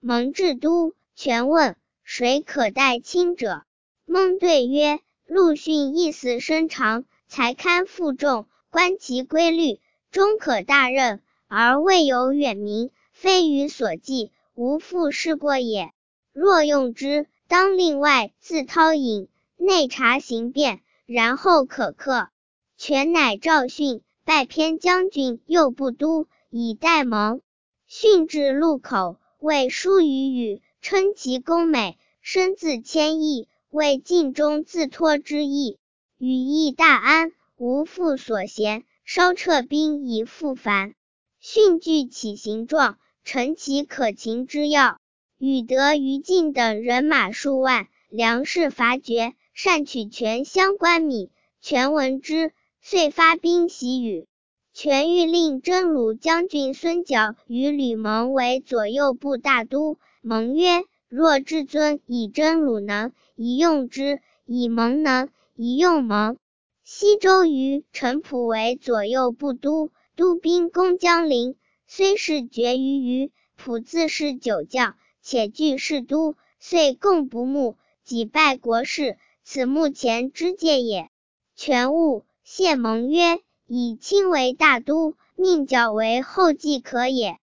蒙至都。权问谁可代卿者？蒙对曰：陆逊意思深长，才堪负重，观其规律，终可大任，而未有远名，非予所记，无复试过也。若用之，当另外自掏引，内察行变，然后可克。权乃赵训，拜偏将军右部都，以待蒙。训至路口，谓书于语，称其功美，身自谦抑，为尽忠自托之意。羽亦大安，无复所嫌，稍撤兵以复返。训具起行状，陈其可擒之要。与得于禁等人马数万，粮食乏绝，善取权相关米。权闻之，遂发兵袭羽。权欲令征虏将军孙角与吕蒙为左右部大都。蒙曰：若至尊以征虏能，宜用之；以蒙能，宜用蒙。西周于陈普为左右部都，都兵攻江陵，虽是决于余，普自是九将，且据士都，遂共不睦，己败国事，此目前之戒也。权悟，谢蒙曰：以卿为大都，命角为后继可也。